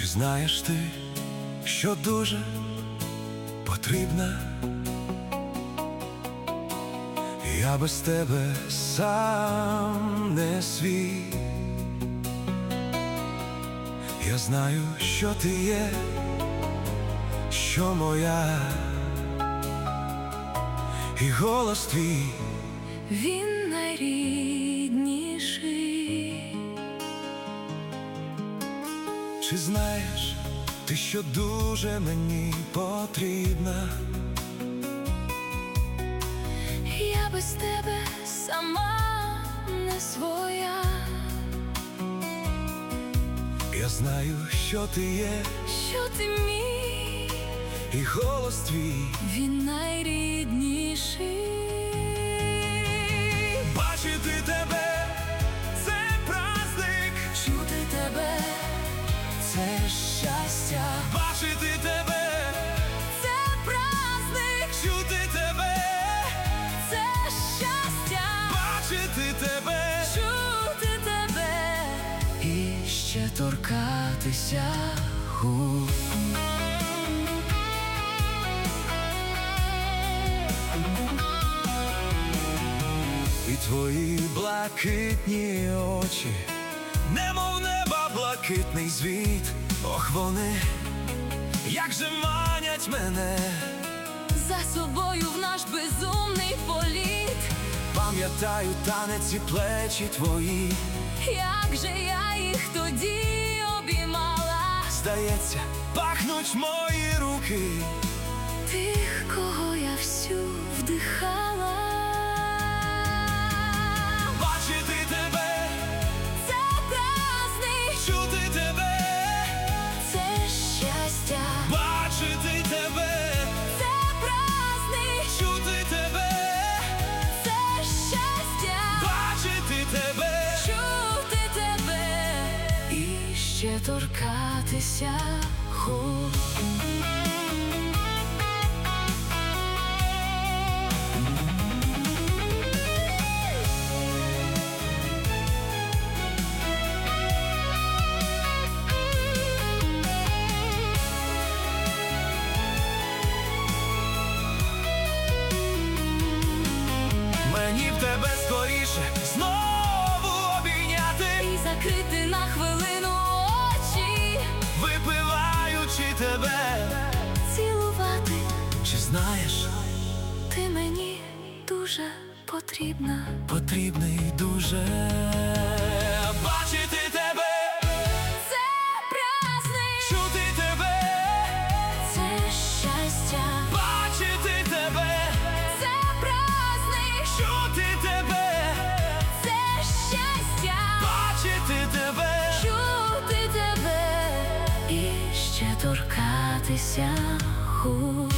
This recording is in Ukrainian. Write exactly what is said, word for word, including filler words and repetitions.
знаєш ти, що дуже потрібна? Я без тебе сам не свій. Я знаю, що ти є, що моя, і голос твій, він найрідніший. Чи знаєш ти, що дуже мені потрібна? Я без тебе сама не своя. Я знаю, що ти є, що ти мій, і голос твій, він найрідніший. Бачити тебе – це праздник, Чути тебе – це щастя. бачити тебе – це праздник. Чути тебе – це щастя. Бачити тебе, Чути тебе і ще торкатися губ. і твої блакитні очі, немов неба блакитний звіт. Ох, вони, як же манять мене За собою в наш безумний політ. Пам'ятаю танець і плечі твої, Як же я їх тоді обіймала. здається, пахнуть мої руки, Тих, кого я всю вдихала. Бачити тебе – це праздник. чути тебе, Це щастя. бачити тебе, Це праздник. чути тебе, Це щастя. бачити тебе, Чути тебе і ще торкатися губ. мені в тебе скоріше знову обійняти, І закрити на хвилину очі, випиваючи тебе. цілувати. Чи знаєш, Ти мені дуже потрібна. потрібний дуже бачити тебе, Це праздник. чути тебе, Це щастя. бачити тебе, Це праздник. чути тебе, Це щастя. бачити тебе, Чути тебе і ще торкатися губ.